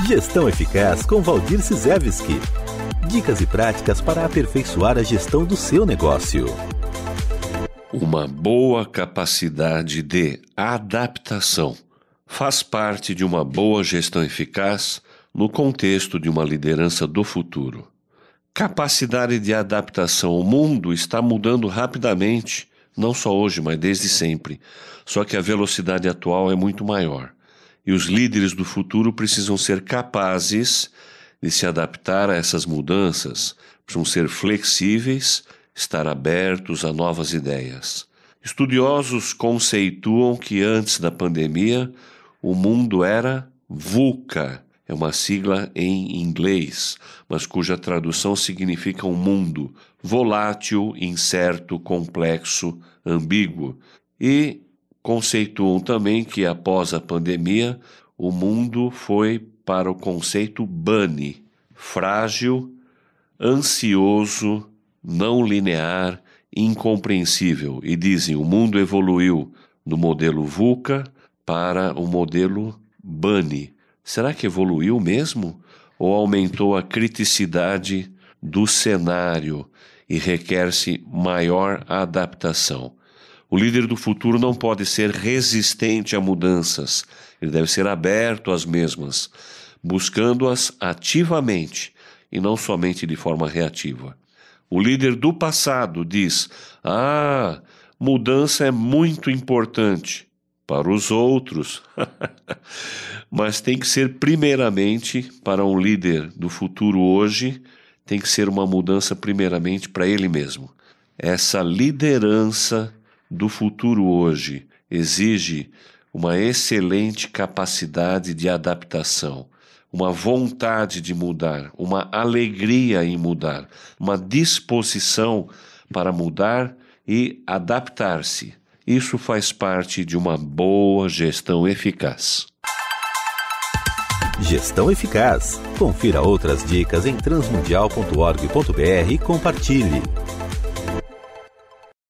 Gestão Eficaz com Valdir Sizewski. Dicas e práticas para aperfeiçoar a gestão do seu negócio. Uma boa capacidade de adaptação faz parte de uma boa gestão eficaz no contexto de uma liderança do futuro. Capacidade de adaptação. O mundo está mudando rapidamente, não só hoje, mas desde sempre. Só que a velocidade atual é muito maior. E os líderes do futuro precisam ser capazes de se adaptar a essas mudanças, precisam ser flexíveis, estar abertos a novas ideias. Estudiosos conceituam que antes da pandemia o mundo era VUCA, é uma sigla em inglês, mas cuja tradução significa um mundo volátil, incerto, complexo, ambíguo. E conceituam também que após a pandemia o mundo foi para o conceito BANI, frágil, ansioso, não linear, incompreensível. E dizem, o mundo evoluiu do modelo VUCA para o modelo BANI. Será que evoluiu mesmo? Ou aumentou a criticidade do cenário e requer-se maior adaptação? O líder do futuro não pode ser resistente a mudanças, ele deve ser aberto às mesmas, buscando-as ativamente e não somente de forma reativa. O líder do passado diz, mudança é muito importante para os outros, mas tem que ser primeiramente para um líder do futuro hoje, tem que ser uma mudança primeiramente para ele mesmo. Essa liderança do futuro hoje exige uma excelente capacidade de adaptação, uma vontade de mudar, uma alegria em mudar, uma disposição para mudar e adaptar-se. Isso faz parte de uma boa gestão eficaz. Gestão Eficaz. Confira outras dicas em transmundial.org.br e compartilhe.